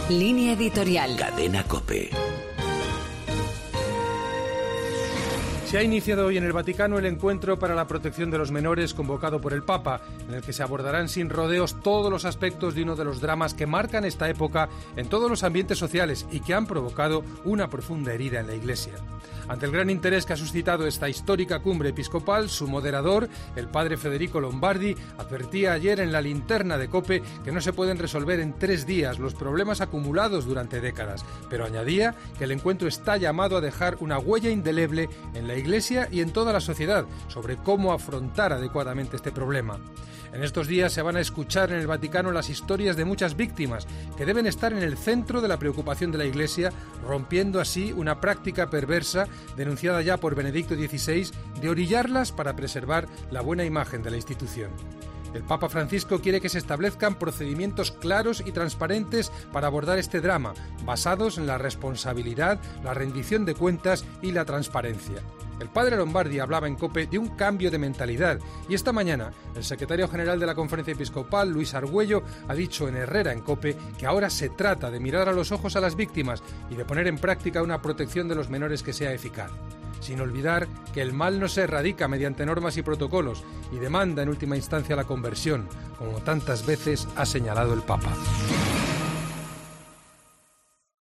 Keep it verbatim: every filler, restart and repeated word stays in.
Línea editorial. Cadena COPE. Se ha iniciado hoy en el Vaticano el encuentro para la protección de los menores convocado por el Papa, en el que se abordarán sin rodeos todos los aspectos de uno de los dramas que marcan esta época en todos los ambientes sociales y que han provocado una profunda herida en la Iglesia. Ante el gran interés que ha suscitado esta histórica cumbre episcopal, su moderador, el padre Federico Lombardi, advertía ayer en la linterna de COPE que no se pueden resolver en tres días los problemas acumulados durante décadas, pero añadía que el encuentro está llamado a dejar una huella indeleble en la Iglesia y en toda la sociedad sobre cómo afrontar adecuadamente este problema. En estos días se van a escuchar en el Vaticano las historias de muchas víctimas que deben estar en el centro de la preocupación de la Iglesia, rompiendo así una práctica perversa denunciada ya por Benedicto dieciséis de orillarlas para preservar la buena imagen de la institución. El Papa Francisco quiere que se establezcan procedimientos claros y transparentes para abordar este drama, basados en la responsabilidad, la rendición de cuentas y la transparencia. El padre Lombardi hablaba en COPE de un cambio de mentalidad y esta mañana el secretario general de la Conferencia Episcopal, Luis Argüello, ha dicho en Herrera en COPE que ahora se trata de mirar a los ojos a las víctimas y de poner en práctica una protección de los menores que sea eficaz, sin olvidar que el mal no se erradica mediante normas y protocolos y demanda en última instancia la conversión, como tantas veces ha señalado el Papa.